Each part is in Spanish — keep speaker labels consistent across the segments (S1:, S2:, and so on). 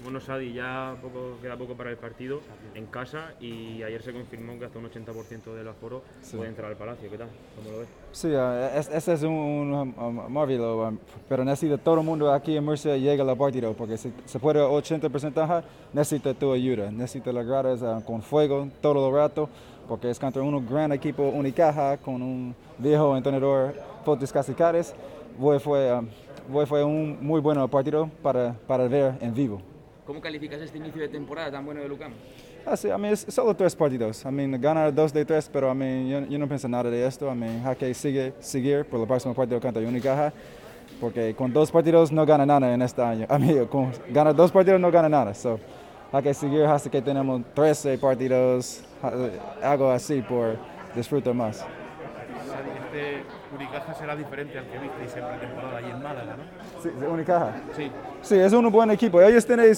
S1: Bueno, Sadi, queda poco para el partido en casa y ayer se confirmó que hasta un 80% del aforo puede entrar al Palacio. ¿Qué tal? ¿Cómo lo ves?
S2: Sí, ese es un móvil, pero necesita todo el mundo aquí en Murcia llegue al partido, porque si se puede 80%, necesita tu ayuda, necesita las gradas con fuego todo el rato, porque es contra un gran equipo Unicaja con un viejo entrenador, Fotis Casicares. Fue un muy buen partido para ver en vivo.
S1: ¿Cómo calificas este inicio de temporada tan bueno de Lucam?
S2: Sí, solo 3 partidos. Ganar 2 de 3, pero yo no pienso nada de esto. Hay que seguir por el próximo partido contra Unicaja, porque con 2 partidos no gana nada en este año. Con ganar 2 partidos no gana nada. So, hay que seguir hasta que tenemos 13 partidos, algo así, por disfrutar más.
S3: Este Unicaja será diferente al que visteis en pretemporada ahí en Málaga, ¿no?
S2: Sí, Unicaja.
S3: Sí.
S2: Sí, es un buen equipo. Ellos tienen...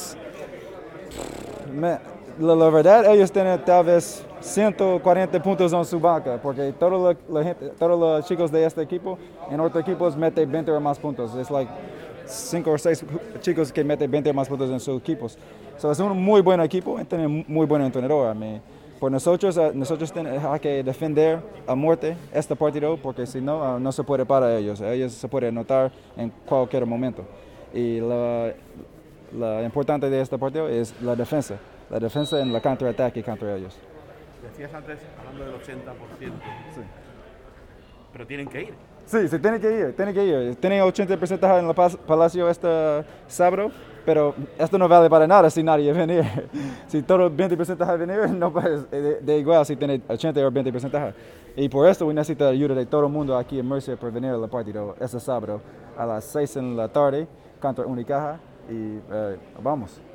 S2: La verdad, ellos tienen tal vez 140 puntos en su banca, porque todos los chicos de este equipo en otros equipos meten 20 o más puntos. Es like 5 o 6 chicos que meten 20 o más puntos en sus equipos. Es un muy buen equipo y tiene muy buen entrenador. Por nosotros hay que defender a muerte este partido, porque si no, no se puede para ellos. Ellos se pueden anotar en cualquier momento. Y lo importante de este partido es la defensa. La defensa en la contraataque contra ellos.
S3: Decías antes, hablando del 80%.
S2: Sí.
S3: Pero tienen que ir.
S2: Sí, tienen que ir. Tienen 80% en el Palacio este sábado, pero esto no vale para nada si nadie viene. Si todo el 20% venir, no da igual si tiene 80 o 20%. Y por esto necesito la ayuda de todo el mundo aquí en Murcia para venir al partido este sábado a las 6 de la tarde contra Unicaja y vamos.